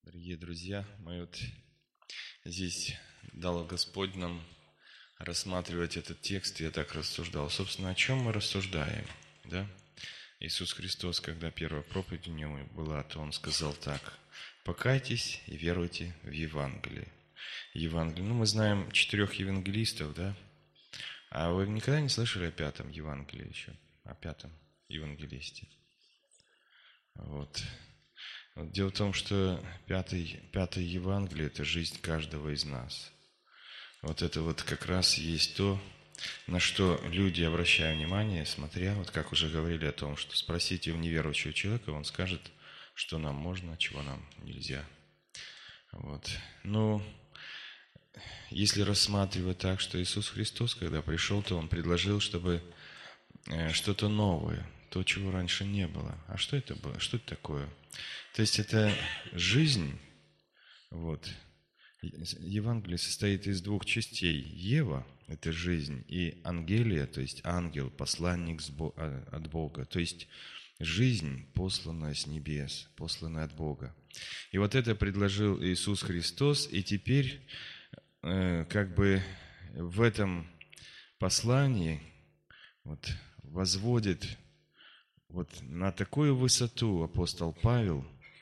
Дорогие друзья, мы вот здесь дал Господь нам рассматривать этот текст, и я так рассуждал. Собственно, о чем мы рассуждаем, да? Иисус Христос, когда первая проповедь у Него была, то Он сказал так: «Покайтесь и веруйте в Евангелие». Евангелие. Мы знаем 4 евангелистов, да? А вы никогда не слышали о 5 Евангелии еще? О 5 евангелисте? Вот. Дело в том, что пятое Евангелие – это жизнь каждого из нас. Вот это вот как раз есть то, на что люди обращают внимание, смотря, вот как уже говорили о том, что спросите у неверующего человека, он скажет, что нам можно, чего нам нельзя. Вот. Но если рассматривать так, что Иисус Христос, когда пришел, то Он предложил, чтобы что-то новое, то, чего раньше не было. А что это было? Что это такое? То есть это жизнь, вот. Евангелие состоит из 2 частей. Ева – это жизнь, и Ангелия, то есть ангел, посланник от Бога, то есть жизнь, посланная с небес, посланная от Бога. И вот это предложил Иисус Христос, и теперь как бы в этом послании вот возводит вот на такую высоту апостол Павел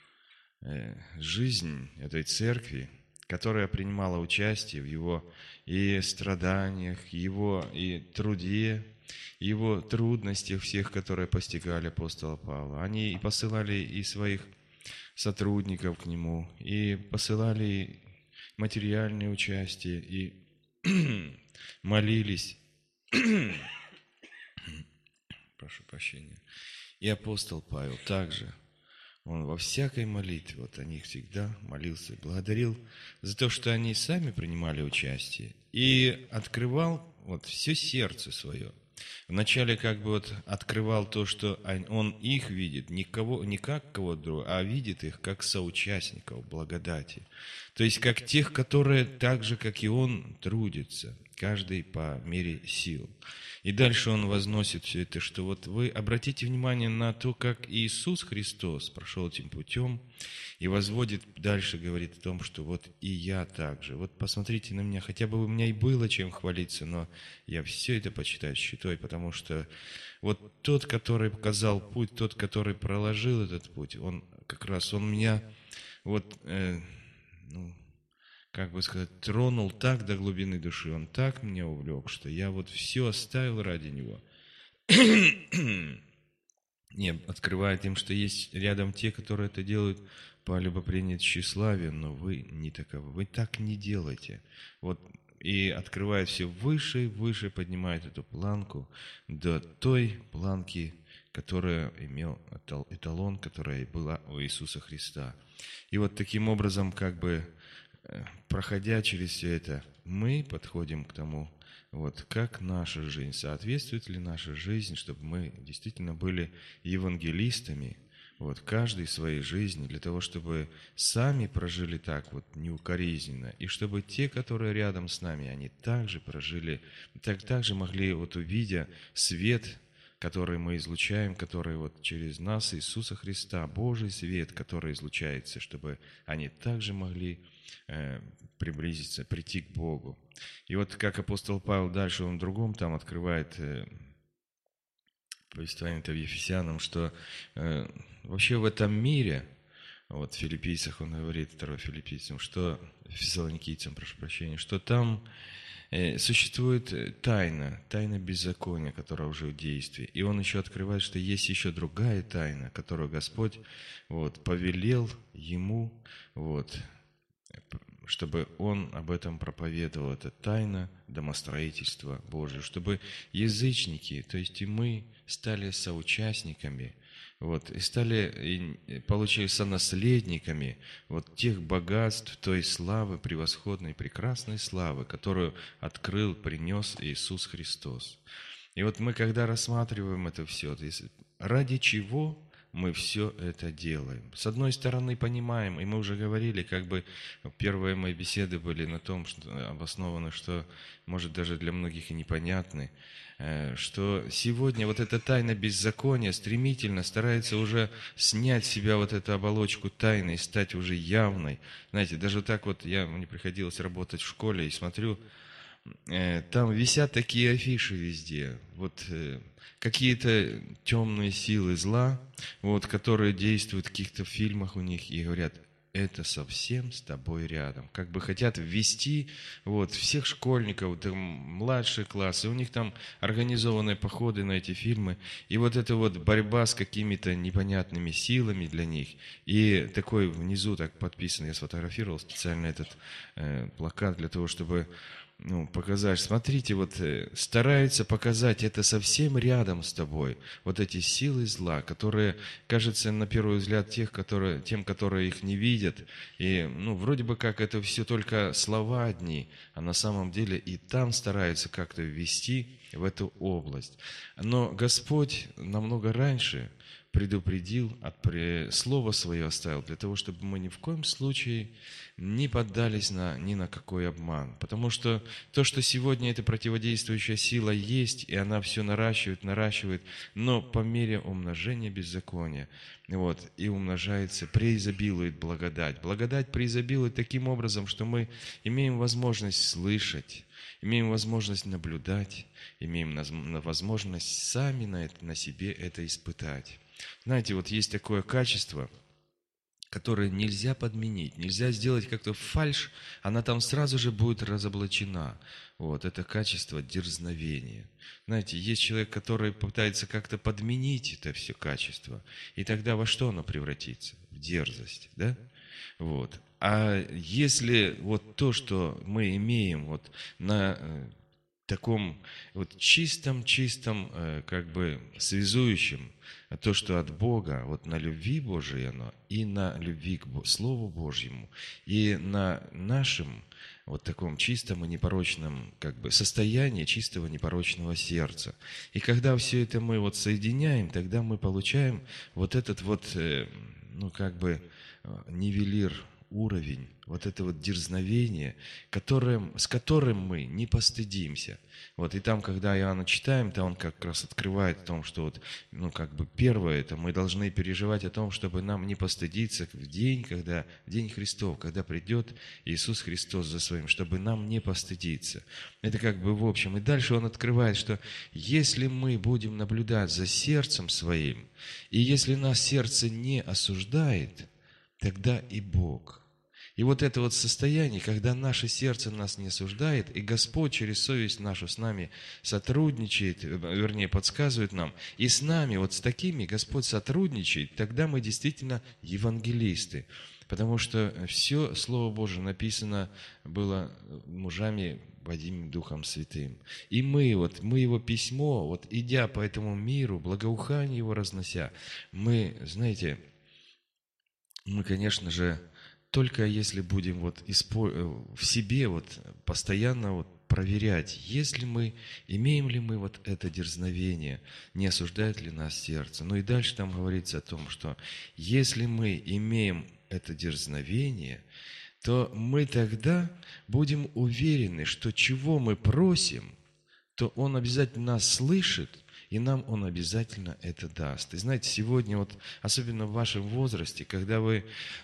жизнь этой церкви, которая принимала участие в его и страданиях, его и труде, его трудностях всех, которые постигали апостола Павла. Они и посылали и своих сотрудников к нему, и посылали материальное участие, и молились. Прошу прощения. И апостол Павел также, он во всякой молитве, вот о них всегда молился, благодарил за то, что они сами принимали участие, и открывал вот все сердце свое. Вначале как бы вот открывал то, что он их видит, не как кого-то другого, а видит их как соучастников благодати. То есть как тех, которые так же, как и он, трудятся, каждый по мере сил. И дальше он возносит все это, что вот вы обратите внимание на то, как Иисус Христос прошел этим путем, и возводит, дальше говорит о том, что вот и я также. Вот посмотрите на меня, хотя бы у меня и было чем хвалиться, но я все это почитаю считой, потому что вот тот, который показал путь, тот, который проложил этот путь, он как раз, он меня вот, как бы сказать, тронул так до глубины души, он так меня увлек, что я вот все оставил ради него. Не, открывает им, что есть рядом те, которые это делают по любопрению тщеславия, но вы не таковы, вы так не делаете. Вот, и открывает все выше и выше, поднимает эту планку до той планки, которая имел эталон, которая была у Иисуса Христа. И вот таким образом, как бы, проходя через все это, мы подходим к тому, вот как наша жизнь, соответствует ли наша жизнь, чтобы мы действительно были евангелистами, вот, каждой своей жизни, для того, чтобы сами прожили так вот неукоризненно, и чтобы те, которые рядом с нами, они также прожили, также могли, вот увидя свет, который мы излучаем, который вот через нас, Иисуса Христа, Божий свет, который излучается, чтобы они также могли приблизиться, прийти к Богу. И вот как апостол Павел дальше, он в другом там открывает повествование-то в Ефесянам, что вообще в этом мире, вот в Филиппийцах он говорит, 2 Филиппийцам, что, Фессалоникийцам, прошу прощения, что там существует тайна беззакония, которая уже в действии. И он еще открывает, что есть еще другая тайна, которую Господь вот, повелел ему, вот, чтобы он об этом проповедовал. Это тайна домостроительства Божия, чтобы язычники, то есть и мы, стали соучастниками, вот, и получили сонаследниками вот тех богатств, той славы, превосходной, прекрасной славы, которую открыл, принес Иисус Христос. И вот мы, когда рассматриваем это все, ради чего мы все это делаем. С одной стороны, понимаем, и мы уже говорили, как бы первые мои беседы были на том, что обоснованы, что, может, даже для многих и непонятны, что сегодня вот эта тайна беззакония стремительно старается уже снять с себя вот эту оболочку тайны и стать уже явной. Знаете, даже так вот мне приходилось работать в школе и смотрю, там висят такие афиши везде, вот какие-то темные силы зла, вот, которые действуют в каких-то фильмах у них и говорят, это совсем с тобой рядом. Как бы хотят ввести вот, всех школьников, там, младшие классы, у них там организованные походы на эти фильмы, и вот эта вот борьба с какими-то непонятными силами для них, и такой внизу так подписан, я сфотографировал специально этот плакат для того, чтобы показать, смотрите, вот стараются показать, это совсем рядом с тобой, вот эти силы зла, которые, кажется, на первый взгляд, тем, которые их не видят, и, вроде бы как это все только слова одни, а на самом деле и там стараются как-то ввести в эту область. Но Господь намного раньше предупредил, слово свое оставил, для того, чтобы мы ни в коем случае не поддались ни на какой обман. Потому что то, что сегодня эта противодействующая сила есть, и она все наращивает, но по мере умножения беззакония, и умножается, преизобилует благодать. Благодать преизобилует таким образом, что мы имеем возможность слышать, имеем возможность наблюдать, имеем возможность сами на себе это испытать. Знаете, вот есть такое качество, которое нельзя подменить, нельзя сделать как-то фальшь, она там сразу же будет разоблачена. Это качество дерзновения. Знаете, есть человек, который пытается как-то подменить это все качество, и тогда во что оно превратится? В дерзость, да? А если то, что мы имеем на таком чистом, как бы связующем, то, что от Бога, на любви Божией оно, и на любви к Слову Божьему, и на нашем таком чистом и непорочном как бы состоянии чистого непорочного сердца. И когда все это мы соединяем, тогда мы получаем этот нивелир, уровень, это дерзновение, с которым мы не постыдимся. И там, когда Иоанна читаем, то он как раз открывает о том, что первое, это мы должны переживать о том, чтобы нам не постыдиться в день Христов, когда придет Иисус Христос за своим, чтобы нам не постыдиться. Это как бы в общем. И дальше он открывает, что если мы будем наблюдать за сердцем своим, и если нас сердце не осуждает, тогда и Бог. И это состояние, когда наше сердце нас не осуждает, и Господь через совесть нашу с нами сотрудничает, вернее, подсказывает нам, и с нами, с такими Господь сотрудничает, тогда мы действительно евангелисты. Потому что все Слово Божие написано было мужами, водимым Духом Святым. И мы Его письмо, идя по этому миру, благоухание Его разнося, мы, знаете, мы, конечно же, только если будем в себе постоянно проверять, имеем ли мы это дерзновение, не осуждает ли нас сердце. И дальше там говорится о том, что если мы имеем это дерзновение, то мы тогда будем уверены, что чего мы просим, то Он обязательно нас слышит, и нам Он обязательно это даст. И знаете, сегодня, особенно в вашем возрасте, когда вы,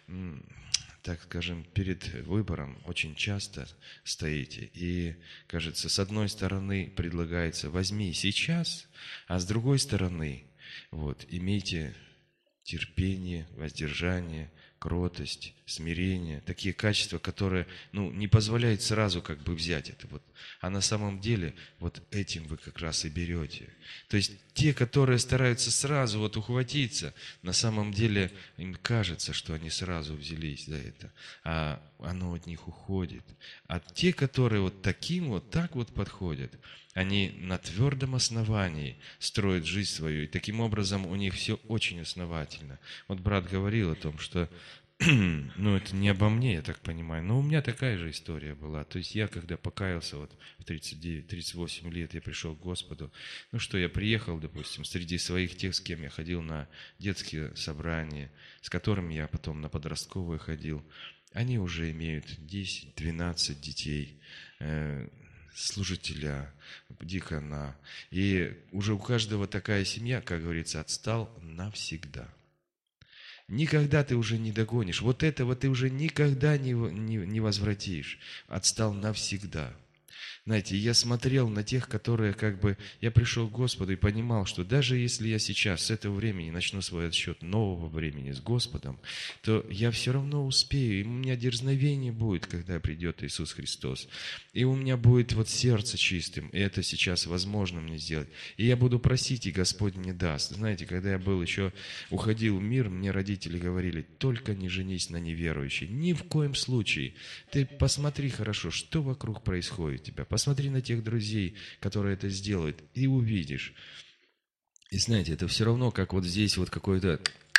так скажем, перед выбором очень часто стоите, и, кажется, с одной стороны предлагается «возьми сейчас», а с другой стороны имейте терпение, воздержание, кротость, смирение, такие качества, которые, не позволяют сразу как бы взять это. А на самом деле этим вы как раз и берете. То есть те, которые стараются сразу ухватиться, на самом деле им кажется, что они сразу взялись за это, а оно от них уходит. А те, которые так подходят, они на твердом основании строят жизнь свою, и таким образом у них все очень основательно. Брат говорил о том, что ну, это не обо мне, я так понимаю, но у меня такая же история была. То есть я, когда покаялся вот в 39-38 лет, я пришел к Господу. Ну что, я приехал, допустим, среди своих тех, с кем я ходил на детские собрания, с которыми я потом на подростковые ходил. Они уже имеют 10-12 детей, служителя, дикона. И уже у каждого такая семья, как говорится, отстал навсегда. Никогда ты уже не догонишь. Вот этого ты уже никогда не возвратишь. Отстал навсегда. Знаете, я смотрел на тех, которые как бы... Я пришел к Господу и понимал, что даже если я сейчас с этого времени начну свой отсчет нового времени с Господом, то я все равно успею. И у меня дерзновение будет, когда придет Иисус Христос. И у меня будет вот сердце чистым. И это сейчас возможно мне сделать. И я буду просить, и Господь мне даст. Знаете, когда я был еще, уходил в мир, мне родители говорили, только не женись на неверующей. Ни в коем случае. Ты посмотри хорошо, что вокруг происходит у тебя. Посмотри на тех друзей, которые это сделают, и увидишь. И знаете, это все равно, как вот здесь вот какой-то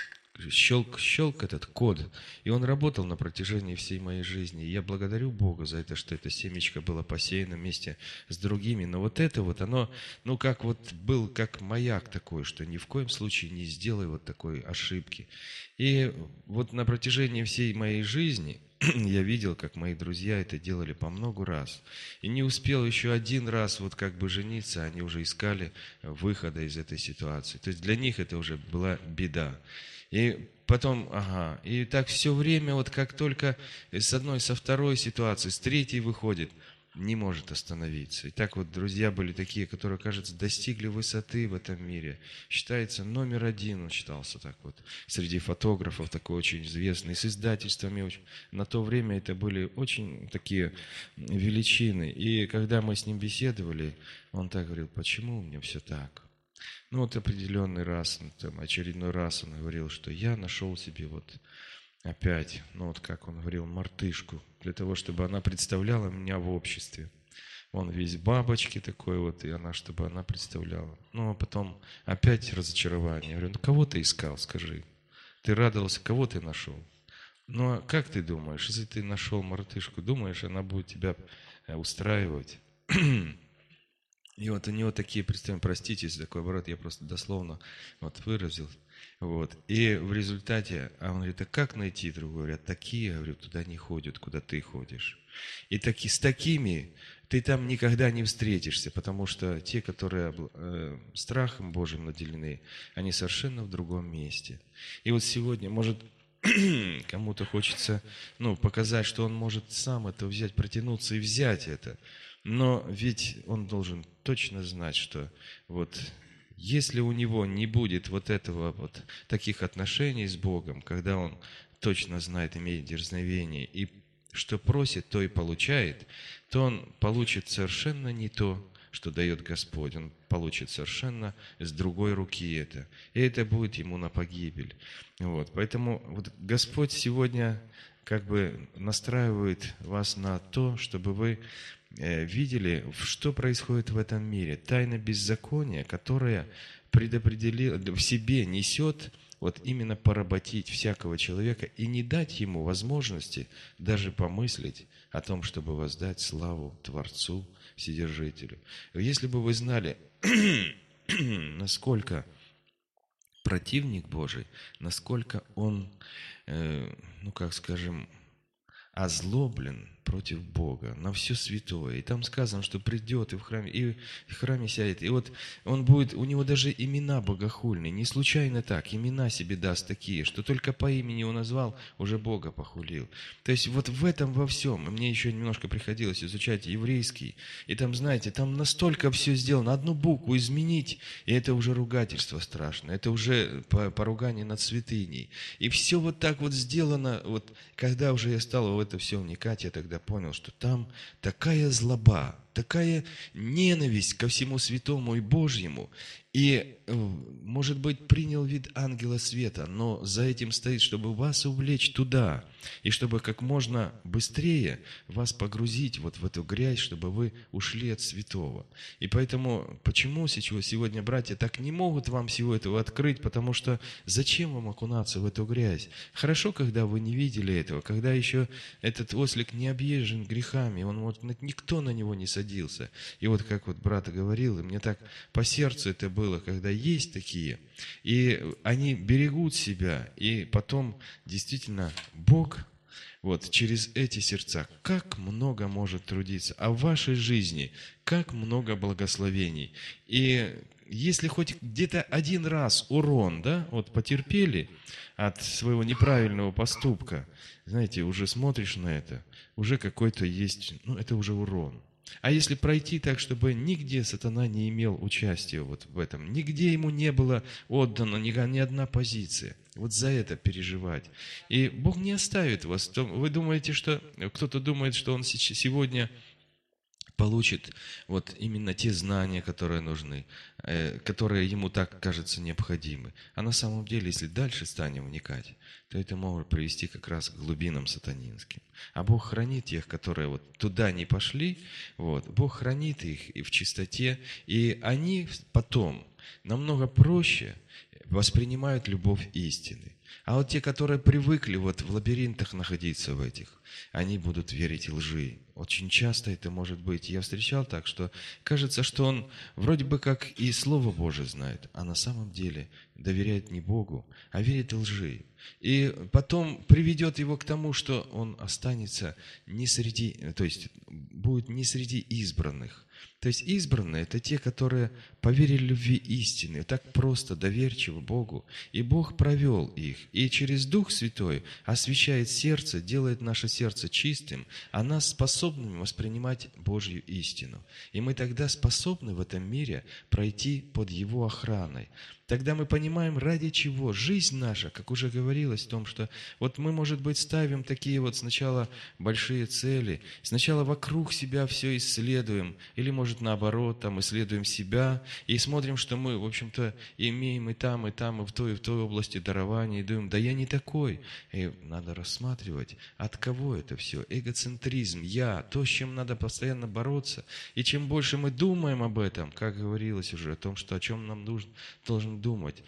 щелк этот код. И он работал на протяжении всей моей жизни. И я благодарю Бога за это, что это семечко было посеяно вместе с другими. Но вот это вот, оно, ну как вот был, как маяк такой, что ни в коем случае не сделай вот такой ошибки. И вот на протяжении всей моей жизни я видел, как мои друзья это делали по много раз. И не успел еще один раз вот как бы жениться, они уже искали выхода из этой ситуации. То есть для них это уже была беда. И потом, и так все время, вот как только с одной, со второй ситуации, с третьей выходит, не может остановиться. И так вот друзья были такие, которые, кажется, достигли высоты в этом мире. Считается номер один, он считался так вот. Среди фотографов такой очень известный, с издательствами. На то время это были очень такие величины. И когда мы с ним беседовали, он так говорил, почему у меня все так? Ну вот определенный раз, там, очередной раз он говорил, что я нашел себе вот опять, ну вот как он говорил, мартышку, для того, чтобы она представляла меня в обществе. Он весь бабочки такой вот, и она, чтобы она представляла. Ну, а потом опять разочарование. Я говорю, ну кого ты искал, скажи? Ты радовался, кого ты нашел? Ну, а как ты думаешь, если ты нашел мартышку, думаешь, она будет тебя устраивать? И вот у него такие представления, простите, если такой оборот, я просто дословно вот выразил. Вот. И в результате, он говорит, а как найти другого? Говорят, такие, я говорю, туда не ходят, куда ты ходишь. И с такими ты там никогда не встретишься, потому что те, которые страхом Божьим наделены, они совершенно в другом месте. И вот сегодня, может, кому-то хочется показать, что он может сам это взять, протянуться и взять это. Но ведь он должен точно знать, что вот если у него не будет вот этого вот таких отношений с Богом, когда он точно знает, имеет дерзновение, и что просит, то и получает, то он получит совершенно не то, что дает Господь. Он получит совершенно с другой руки это. И это будет ему на погибель. Вот. Поэтому вот Господь сегодня как бы настраивает вас на то, чтобы вы видели, что происходит в этом мире. Тайна беззакония, которая в себе несет вот именно поработить всякого человека и не дать ему возможности даже помыслить о том, чтобы воздать славу Творцу, Вседержителю. Если бы вы знали, насколько противник Божий, насколько он, озлоблен против Бога на все святое. И там сказано, что придет и в храме сядет. И вот он будет, у него даже имена богохульные. Не случайно так, имена себе даст такие, что только по имени его назвал, уже Бога похулил. То есть вот в этом во всем. Мне еще немножко приходилось изучать еврейский. И там, знаете, там настолько все сделано. Одну букву изменить, и это уже ругательство страшное. Это уже поругание над святыней. И все вот так вот сделано. Вот когда уже я стал в это все вникать, я тогда понял, что там такая злоба, такая ненависть ко всему святому и Божьему. И, может быть, принял вид ангела света, но за этим стоит, чтобы вас увлечь туда, и чтобы как можно быстрее вас погрузить вот в эту грязь, чтобы вы ушли от святого. И поэтому, почему сегодня братья так не могут вам всего этого открыть, потому что зачем вам окунаться в эту грязь? Хорошо, когда вы не видели этого, когда еще этот ослик не объезжен грехами, никто на него не садился. И вот как вот брат говорил, и мне так по сердцу это было, когда есть такие, и они берегут себя, и потом действительно Бог вот через эти сердца как много может трудиться, а в вашей жизни как много благословений. И если хоть где-то один раз урон, да, вот потерпели от своего неправильного поступка, знаете, уже смотришь на это, уже какой-то есть, это уже урон. А если пройти так, чтобы нигде сатана не имел участия вот в этом, нигде ему не было отдано ни одна позиция, вот за это переживать. И Бог не оставит вас. Вы думаете, что кто-то думает, что он сегодня получит вот именно те знания, которые нужны, которые ему так кажется необходимы. А на самом деле, если дальше станем вникать, то это может привести как раз к глубинам сатанинским. А Бог хранит тех, которые вот туда не пошли, вот, Бог хранит их и в чистоте, и они потом намного проще воспринимают любовь истины. А вот те, которые привыкли вот в лабиринтах находиться в этих, они будут верить лжи. Очень часто это может быть. Я встречал так, что кажется, что он вроде бы как и Слово Божие знает, а на самом деле доверяет не Богу, а верит лжи. И потом приведет его к тому, что он останется не среди, то есть будет не среди избранных. То есть избранные – это те, которые поверили любви истины, так просто, доверчиво Богу. И Бог провел их. И через Дух Святой освящает сердце, делает наше сердце чистым, а нас способными воспринимать Божью истину. И мы тогда способны в этом мире пройти под Его охраной. Тогда мы понимаем, ради чего жизнь наша, как уже говорилось, в том, что вот мы, может быть, ставим такие вот сначала большие цели, сначала вокруг себя все исследуем, или, может, наоборот, там исследуем себя, и смотрим, что мы, в общем-то, имеем и там, и в той области дарования, и думаем, да я не такой. И надо рассматривать, от кого это все. Эгоцентризм, я, то, с чем надо постоянно бороться. И чем больше мы думаем об этом, как говорилось уже, о том, что о чем нам должен думать,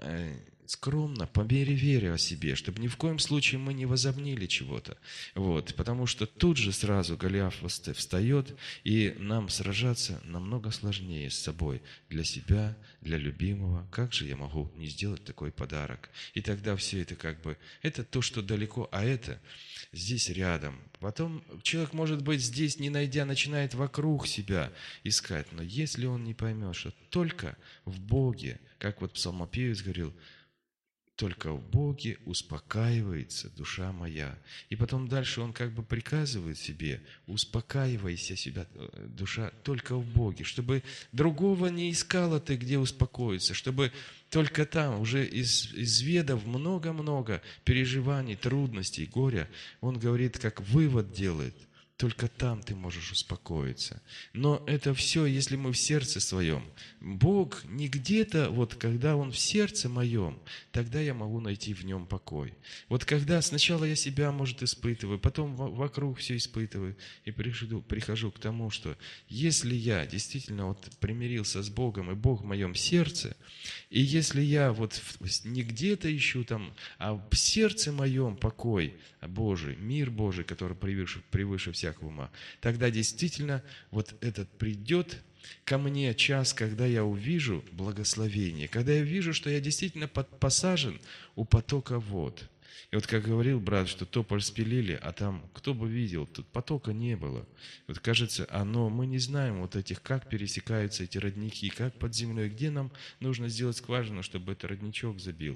скромно, по мере веры о себе, чтобы ни в коем случае мы не возомнили чего-то. Вот, потому что тут же сразу Голиаф встает, и нам сражаться намного сложнее с собой, для себя, для любимого. Как же я могу не сделать такой подарок? И тогда все это это то, что далеко, а это здесь рядом. Потом человек, может быть, здесь, не найдя, начинает вокруг себя искать. Но если он не поймет, что только в Боге, как вот псалмопевец говорил, только в Боге успокаивается душа моя. И потом дальше он приказывает себе, успокаивайся себя, душа, только в Боге, чтобы другого не искала ты, где успокоиться, чтобы только там, уже изведав много-много переживаний, трудностей, горя, он говорит, как вывод делает, только там ты можешь успокоиться. Но это все, если мы в сердце своем. Бог не где-то, вот когда Он в сердце моем, тогда я могу найти в Нем покой. Вот когда сначала я себя, может, испытываю, потом вокруг все испытываю, и прихожу к тому, что если я действительно вот примирился с Богом, и Бог в моем сердце, и если я вот не где-то ищу там, а в сердце моем покой Божий, мир Божий, который превыше всякого ума, тогда действительно вот этот придет ко мне час, когда я увижу благословение, когда я вижу, что я действительно посажен у потока вод. И вот как говорил брат, что тополь спилили, а там, кто бы видел, тут потока не было. Вот кажется, мы не знаем вот этих, как пересекаются эти родники, как под землей, где нам нужно сделать скважину, чтобы этот родничок забил.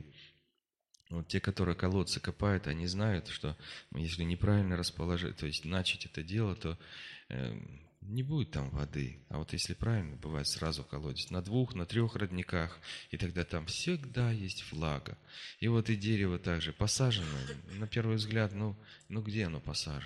Вот те, которые колодцы копают, они знают, что если неправильно расположить, то есть начать это дело, то не будет там воды. А вот если правильно, бывает сразу колодец на 2, на 3 родниках, и тогда там всегда есть влага. И вот и дерево также посажено, на первый взгляд, где оно посажено?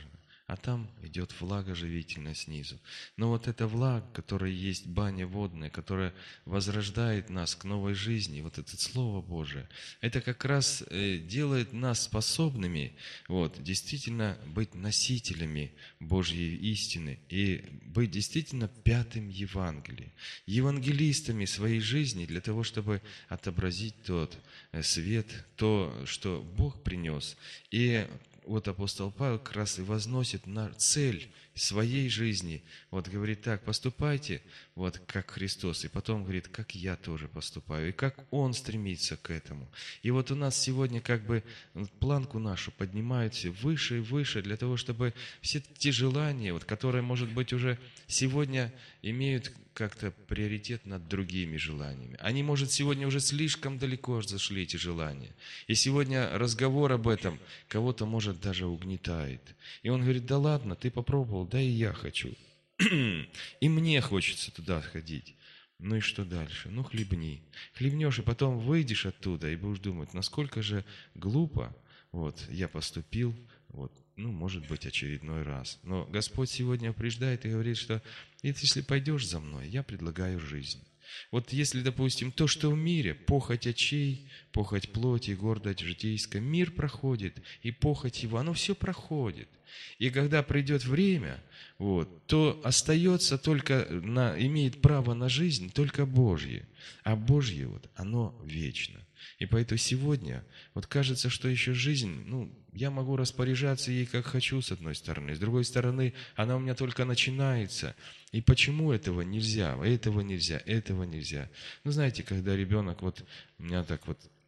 а там идет влага живительная снизу. Но вот эта влага, которая есть баня водная, которая возрождает нас к новой жизни, вот это Слово Божие, это как раз делает нас способными действительно быть носителями Божьей истины и быть действительно пятым Евангелием, евангелистами своей жизни для того, чтобы отобразить тот свет, то, что Бог принес. И вот апостол Павел как раз и возносит на цель своей жизни. Вот говорит так: поступайте как Христос. И потом говорит, как я тоже поступаю. И как Он стремится к этому. И вот у нас сегодня как бы планку нашу поднимают все выше и выше для того, чтобы все те желания, которые, может быть, уже сегодня имеют как-то приоритет над другими желаниями. Они, может, сегодня уже слишком далеко зашли, эти желания. И сегодня разговор об этом кого-то, может, даже угнетает. И он говорит: да ладно, ты попробовал, да и я хочу. И мне хочется туда ходить. Ну и что дальше? Ну, хлебни. Хлебнешь, и потом выйдешь оттуда и будешь думать, насколько же глупо я поступил, может быть, очередной раз. Но Господь сегодня упреждает и говорит, что если пойдешь за мной, я предлагаю жизнь. Вот если, допустим, то, что в мире, похоть очей, похоть плоти, гордость житейская, мир проходит, и похоть его, оно все проходит. И когда придет время, то остается только, имеет право на жизнь только Божье. А Божье, оно вечно. И поэтому сегодня, кажется, что еще жизнь, я могу распоряжаться ей как хочу, с одной стороны. С другой стороны, она у меня только начинается. И почему этого нельзя? Этого нельзя, этого нельзя. Знаете, когда ребенок, у меня так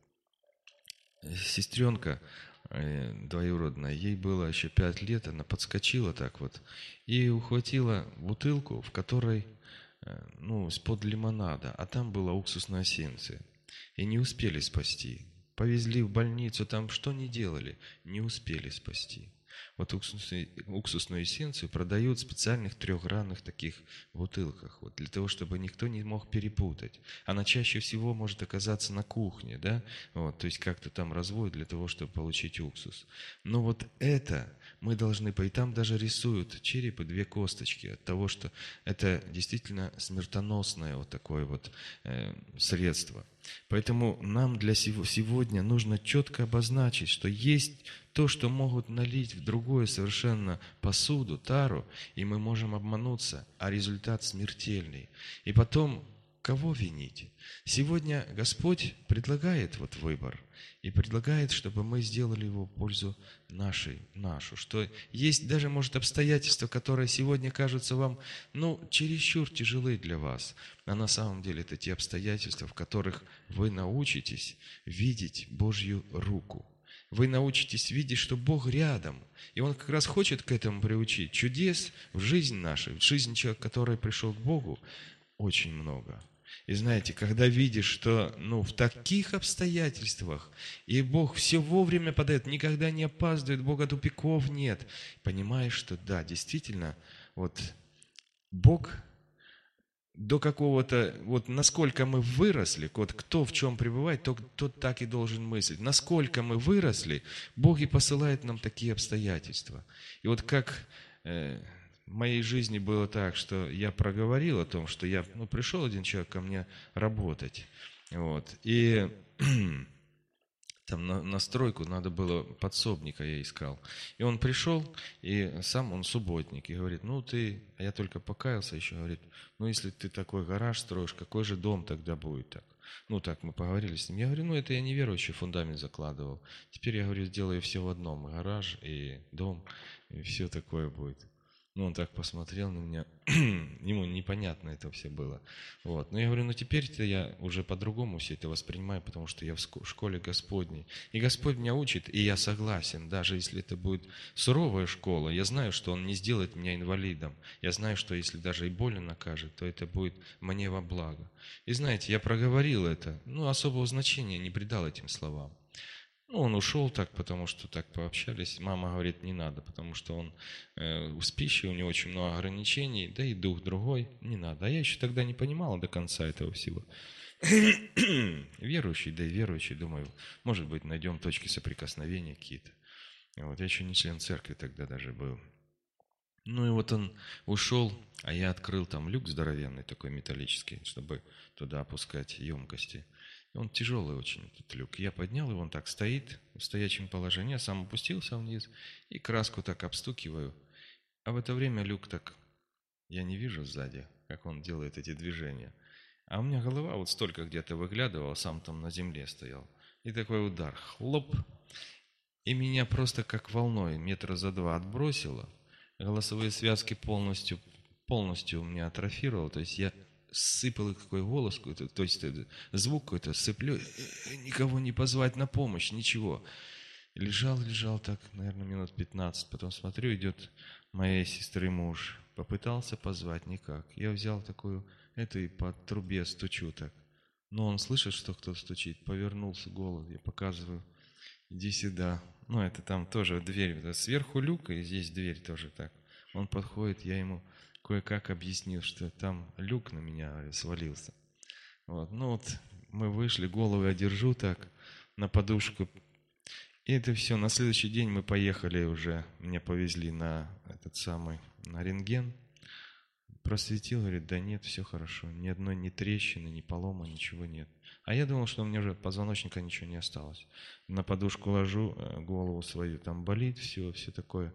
сестренка двоюродная, ей было еще 5 лет, она подскочила так и ухватила бутылку, в которой, из-под лимонада, а там была уксусная эссенция. И не успели спасти. Повезли в больницу, там что ни делали, не успели спасти. Уксусную эссенцию продают в специальных 3-гранных таких бутылках, для того, чтобы никто не мог перепутать. Она чаще всего может оказаться на кухне, да, то есть как-то там разводят для того, чтобы получить уксус. Но это мы должны, и там даже рисуют череп и 2 косточки от того, что это действительно смертоносное такое средство. Поэтому нам для сегодня нужно четко обозначить, что есть то, что могут налить в другую совершенно посуду, тару, и мы можем обмануться, а результат смертельный. И потом, кого винить? Сегодня Господь предлагает выбор, и предлагает, чтобы мы сделали его в пользу нашу. Что есть даже, может, обстоятельства, которые сегодня кажутся вам, чересчур тяжелы для вас. А на самом деле это те обстоятельства, в которых вы научитесь видеть Божью руку. Вы научитесь видеть, что Бог рядом. И Он как раз хочет к этому приучить. Чудес в жизнь нашу, в жизнь человека, который пришел к Богу, очень много. И знаете, когда видишь, что в таких обстоятельствах, и Бог все вовремя подает, никогда не опаздывает, Бога тупиков нет, понимаешь, что да, действительно, Бог до какого-то, насколько мы выросли, кто в чем пребывает, тот так и должен мыслить. Насколько мы выросли, Бог и посылает нам такие обстоятельства. И как в моей жизни было так, что я проговорил о том, что пришел один человек ко мне работать, и там на стройку надо было подсобника, я искал. И он пришел, и сам он субботник, и говорит, а я только покаялся еще, говорит, если ты такой гараж строишь, какой же дом тогда будет так? Так мы поговорили с ним. Я говорю, это я неверующий фундамент закладывал. Теперь, я говорю, сделаю все в одном, гараж и дом, и все такое будет. Он так посмотрел на меня, ему непонятно это все было. Но я говорю, теперь-то я уже по-другому все это воспринимаю, потому что я в школе Господней. И Господь меня учит, и я согласен, даже если это будет суровая школа, я знаю, что Он не сделает меня инвалидом. Я знаю, что если даже и больно накажет, то это будет мне во благо. И знаете, я проговорил это, особого значения не придал этим словам. Он ушел так, потому что так пообщались. Мама говорит, не надо, потому что он с пищей, у него очень много ограничений, да и дух другой, не надо. А я еще тогда не понимала до конца этого всего. Верующий, да и верующий, думаю, может быть, найдем точки соприкосновения какие-то. Я еще не член церкви тогда даже был. Ну и вот он ушел, а я открыл там люк здоровенный такой металлический, чтобы туда опускать емкости. И он тяжелый очень, этот люк. Я поднял его, он так стоит в стоячем положении, я сам опустился вниз и краску так обстукиваю. А в это время люк так, я не вижу сзади, как он делает эти движения. А у меня голова вот столько где-то выглядывала, сам там на земле стоял. И такой удар, хлоп, и меня просто как волной метра за два отбросило. Голосовые связки полностью у меня атрофировало. То есть я сыпал их какой голос какой-то, то есть звук какой-то сыплю, никого не позвать на помощь, ничего. Лежал так, наверное, минут 15. Потом смотрю, идет моей сестры муж. Попытался позвать, никак. Я взял такую, это и по трубе стучу так. Но он слышит, что кто-то стучит, повернулся голову, я показываю. Иди сюда. Ну, это там тоже дверь. Это сверху люк, и здесь дверь тоже так. Он подходит, я ему кое-как объяснил, что там люк на меня свалился. Вот. Ну вот мы вышли, голову я держу так на подушку. И это все. На следующий день мы поехали уже, меня повезли на этот самый, на рентген. Просветил, говорит, да нет, все хорошо. Ни одной ни трещины, ни полома, ничего нет. А я думал, что у меня уже позвоночника ничего не осталось. На подушку ложу, голову свою, там болит, все такое.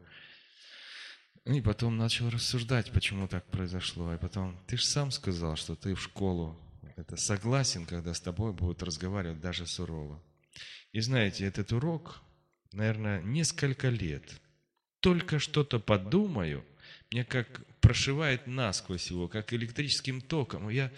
И потом начал рассуждать, почему так произошло. И потом, ты же сам сказал, что ты в школу это согласен, когда с тобой будут разговаривать даже сурово. И знаете, этот урок, наверное, несколько лет. Только что-то подумаю, мне как прошивает насквозь его, как электрическим током. Я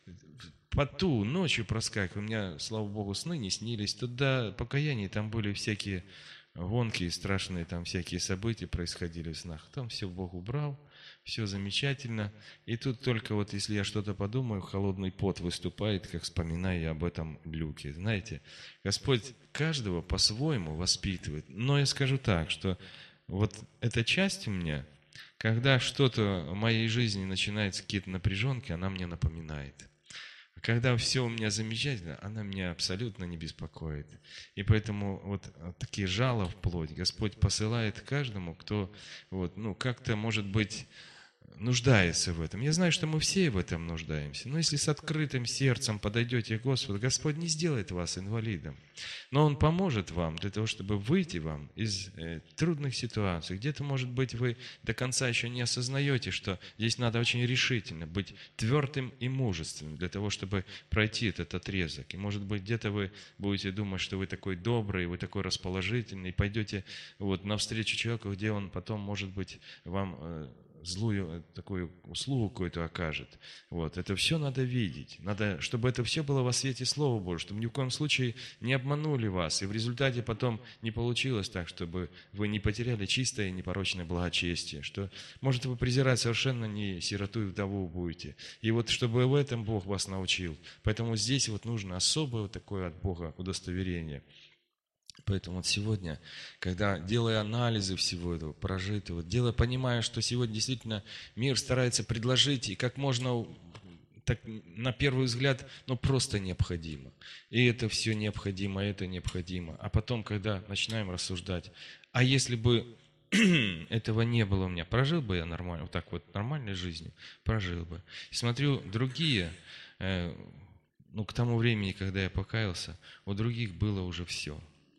поту, ночью проскакиваю, у меня, слава богу, сны не снились. Туда покаяние, там были всякие гонки, страшные там всякие события происходили в снах. Там все Бог убрал, все замечательно. И тут только вот если я что-то подумаю, холодный пот выступает, как вспоминая я об этом люке. Знаете, Господь каждого по-своему воспитывает. Но я скажу так, что вот эта часть у меня, когда что-то в моей жизни начинается какие-то напряженки, она мне напоминает. А когда все у меня замечательно, она меня абсолютно не беспокоит. И поэтому вот такие жало в плоть Господь посылает каждому, кто вот, ну, как-то, может быть, нуждается в этом. Я знаю, что мы все в этом нуждаемся. Но если с открытым сердцем подойдете к Господу, Господь не сделает вас инвалидом. Но Он поможет вам для того, чтобы выйти вам из трудных ситуаций. Где-то, может быть, вы до конца еще не осознаете, что здесь надо очень решительно быть твердым и мужественным для того, чтобы пройти этот отрезок. И, может быть, где-то вы будете думать, что вы такой добрый, вы такой расположительный, и пойдете вот навстречу человеку, где он потом, может быть, вам злую такую услугу какую-то окажет. Вот. Это все надо видеть. Надо, чтобы это все было во свете Слова Божьего, чтобы ни в коем случае не обманули вас. И в результате потом не получилось так, чтобы вы не потеряли чистое и непорочное благочестие. Что, может, вы презирать совершенно не сироту и вдову будете. И вот чтобы в этом Бог вас научил. Поэтому здесь вот нужно особое вот такое от Бога удостоверение. Поэтому вот сегодня, когда делая анализы всего этого прожитого, понимая, что сегодня действительно мир старается предложить и как можно, так, на первый взгляд, ну просто необходимо. И это все необходимо, это необходимо. А потом, когда начинаем рассуждать, а если бы этого не было у меня, прожил бы я нормально, вот так вот нормальной жизнью, прожил бы. И смотрю, другие, ну к тому времени, когда я покаялся, у других было уже все.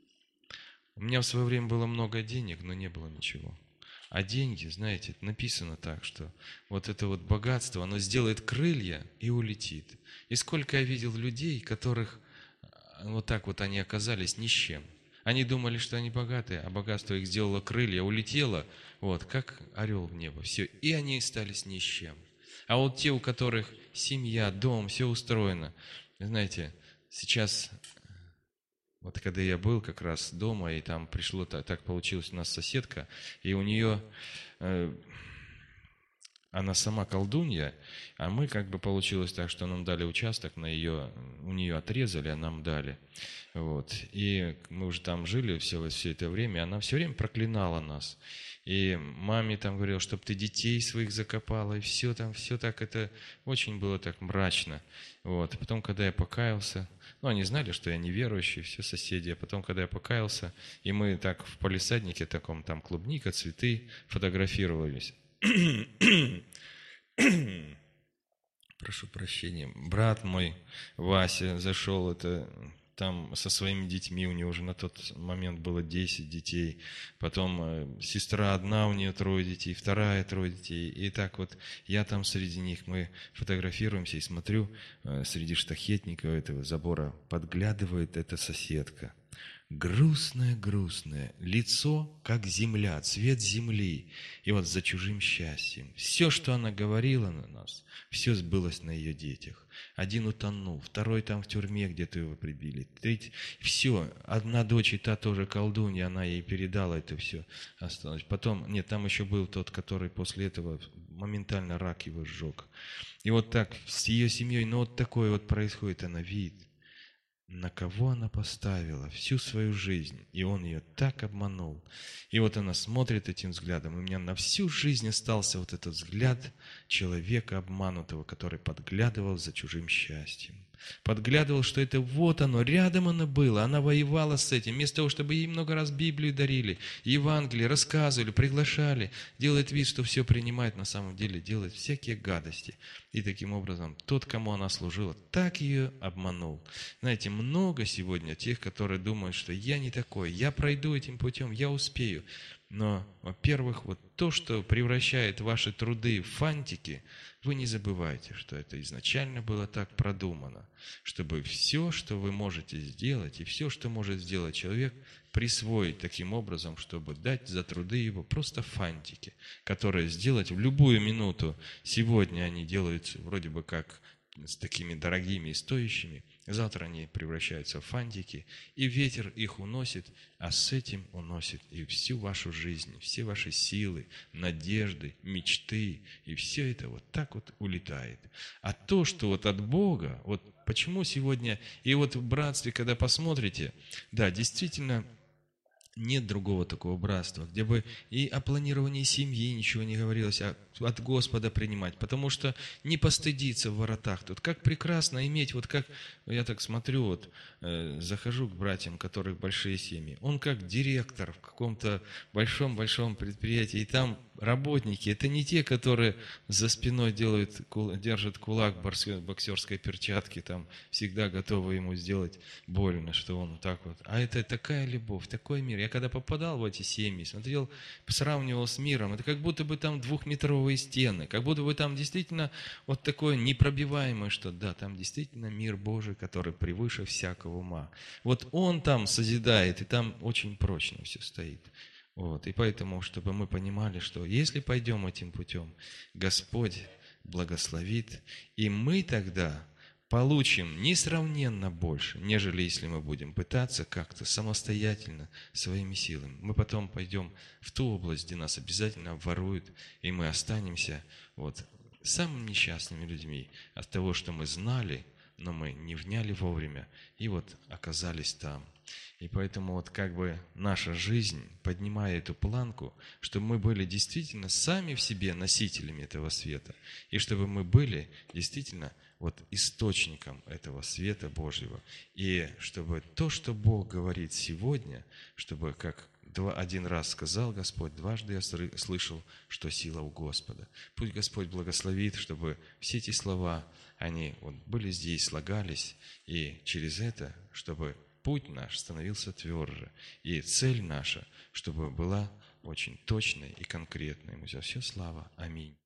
У меня в свое время было много денег, но не было ничего. А деньги, знаете, написано так, что вот это вот богатство, оно сделает крылья и улетит. И сколько я видел людей, которых вот так вот они оказались ни с чем. Они думали, что они богатые, а богатство их сделало крылья, улетело, вот, как орел в небо. Все, и они остались ни с чем. А вот те, у которых семья, дом, все устроено, знаете, сейчас вот когда я был как раз дома, и там пришло, так получилось, у нас соседка, и у нее, она сама колдунья, а мы как бы получилось так, что нам дали участок, у нее отрезали, а нам дали. Вот. И мы уже там жили все это время, и она все время проклинала нас. И маме там говорила, чтобы ты детей своих закопала, и все там, все так, это очень было так мрачно. Вот. И потом, когда я покаялся, ну, они знали, что я неверующий, все соседи. А потом, когда я покаялся, и мы так в палисаднике таком, там клубника, цветы, фотографировались. Прошу прощения. Брат мой, Вася, зашел там со своими детьми, у него уже на тот момент было 10 детей. Потом сестра одна, у нее 3 детей, вторая 3 детей. И так вот я там среди них, мы фотографируемся и смотрю, среди штахетников этого забора подглядывает эта соседка. Грустное, лицо, как земля, цвет земли. И вот за чужим счастьем. Все, что она говорила на нас, все сбылось на ее детях. Один утонул, второй там в тюрьме где-то его прибили. Третий, все, одна дочь, и та тоже колдунья, она ей передала это все. Осталось. Потом, нет, там еще был тот, который после этого моментально рак его сжег. И вот так с ее семьей, ну вот такое вот происходит, она видит, на кого она поставила всю свою жизнь, и он ее так обманул. И вот она смотрит этим взглядом, и у меня на всю жизнь остался вот этот взгляд человека обманутого, который подглядывал за чужим счастьем. Подглядывал, что это вот оно, рядом оно было, она воевала с этим, вместо того, чтобы ей много раз Библию дарили, Евангелие рассказывали, приглашали, делает вид, что все принимает, на самом деле делает всякие гадости. И таким образом тот, кому она служила, так ее обманул. Знаете, много сегодня тех, которые думают, что я не такой, я пройду этим путем, я успею. Но, во-первых, вот то, что превращает ваши труды в фантики, вы не забывайте, что это изначально было так продумано, чтобы все, что вы можете сделать, и все, что может сделать человек, присвоить таким образом, чтобы дать за труды его просто фантики, которые сделать в любую минуту. Сегодня они делаются вроде бы как с такими дорогими и стоящими, завтра они превращаются в фантики, и ветер их уносит, а с этим уносит и всю вашу жизнь, все ваши силы, надежды, мечты, и все это вот так вот улетает. А то, что вот от Бога, вот почему сегодня, и вот в братстве, когда посмотрите, да, действительно, нет другого такого братства, где бы и о планировании семьи ничего не говорилось, а от Господа принимать, потому что не постыдиться в воротах. Тут как прекрасно иметь, вот как, я так смотрю, вот захожу к братьям, у которых большие семьи, он как директор в каком-то большом-большом предприятии, и там работники, это не те, которые за спиной держат кулак в боксерской перчатке, там всегда готовы ему сделать больно, что он так вот. А это такая любовь, такой мир. Я когда попадал в эти семьи, смотрел, сравнивал с миром, это как будто бы там 2-метровые стены, как будто бы там действительно вот такое непробиваемое, что да, там действительно мир Божий, который превыше всякого ума. Вот он там созидает, и там очень прочно все стоит. Вот. И поэтому, чтобы мы понимали, что если пойдем этим путем, Господь благословит, и мы тогда получим несравненно больше, нежели если мы будем пытаться как-то самостоятельно, своими силами. Мы потом пойдем в ту область, где нас обязательно обворуют, и мы останемся вот самыми несчастными людьми от того, что мы знали, но мы не вняли вовремя, и вот оказались там. И поэтому вот как бы наша жизнь, поднимая эту планку, чтобы мы были действительно сами в себе носителями этого света, и чтобы мы были действительно вот источником этого света Божьего. И чтобы то, что Бог говорит сегодня, чтобы, как один раз сказал Господь, дважды я слышал, что сила у Господа. Пусть Господь благословит, чтобы все эти слова, они вот были здесь, слагались, и через это, чтобы путь наш становился тверже, и цель наша, чтобы была очень точной и конкретной. Ему за все слава. Аминь.